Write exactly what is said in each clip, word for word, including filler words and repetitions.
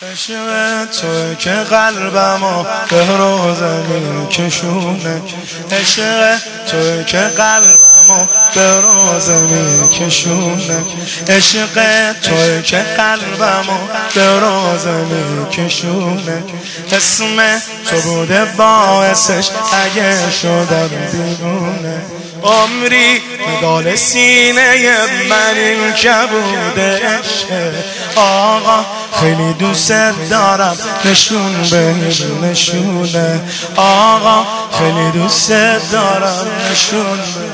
عشق توی که قلبمو به روزه میکشونه، عشق توی که قلبمو به روزه میکشونه، عشق توی که قلبمو به روزه میکشونه. اسم تو بوده باعثش اگه شدم دیوونه، عمری مدال سینه من این کبوده عشق. آقا خیلی دوست دارم نشون به نشونه، آقا خیلی دوست دارم نشون به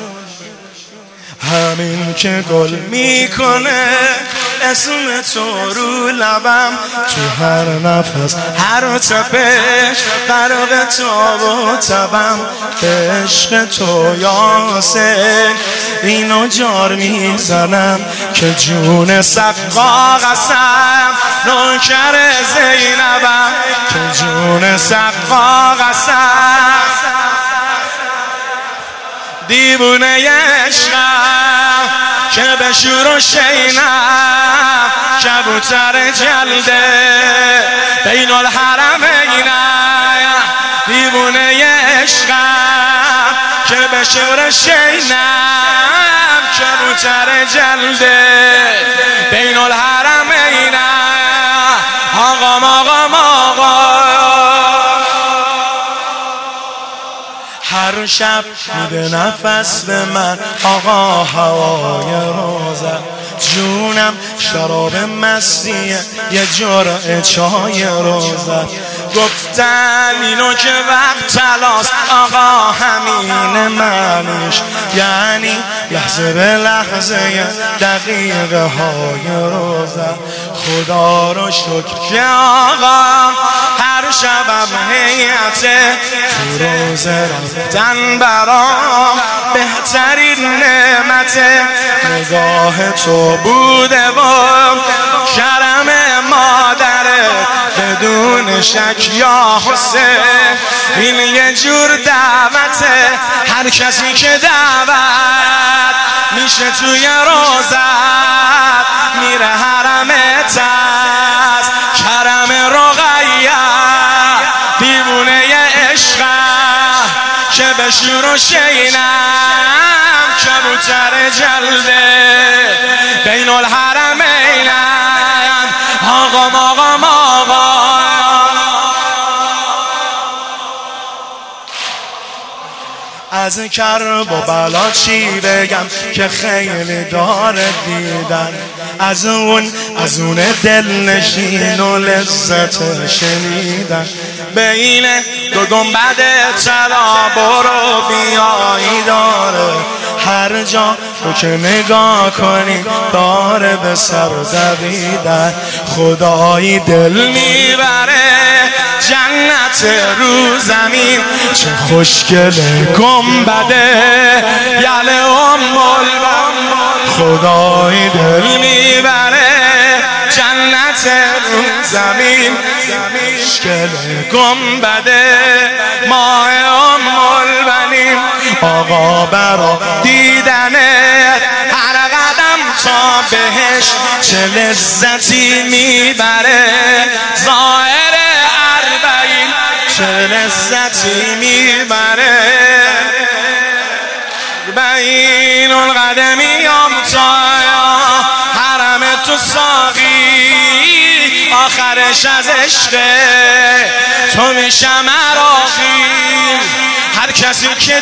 همین که گل میکنه اسم تو رو لبم، تو هر نفس هر تپش غرق تاب و تبم. عشق تو یاسین اینو جار میزنم که جون سقا قسم نوکر زینبم، که جون سقا قسم دیوونه عشقم که به شور و شینم کبوتر جلده بین الحرمینم. دیوونه عشقم که به شور و شینم کبوتر جلده بین الحرمینم. آقام آقام آقا هر شب میده نفس به من آقا هوای روزه، جونم شراب مستیه یه جرعه چای روزه. گفتن اینو که وقت تلاست آقا همین منش، یعنی لحظه به لحظه دقیقه های روزه. خدا رو شکر که آقا هر شبم هیئته تو روزه رفتن برام بهترین نعمته. نگاه تو بوده و کرم مادره بدون شک یا حسین، این یه جور دعوته. هر کسی که دعوت میشه توی روزت میره حرمت است کرم رقیه. دیوونه عشقم که به شور و شینم کبوتر جلده بین الحرمینم. آقام آقام آقا از کرب و بلا چی بگم که خیلی داره دیدن، از اون از اون دل نشین و لذت شنیدن. بین دو گنبد طلا برو بیایی داره، هر جا رو که نگاه کنی داره به سر دویدن. خدایی دل میبره جنت رو زمین، چه خوشگله گنبده یل ام البنین. خدایی دل میبره جنت رو زمین، خوشگله گنبده ماه ام البنین. آقا برا دیدنت هر قدم تا بهش چه لذتی میبره. ظاهر اربعین چه لذتی میبره. بین القدمیام تا حرم تو ساقی، آخرش از عشق تو میشم عراقی. هر کسی که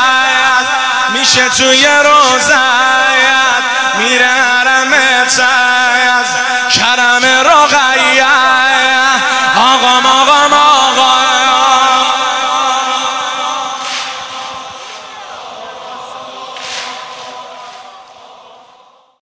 دعوت میشه توی روزت میره حرمت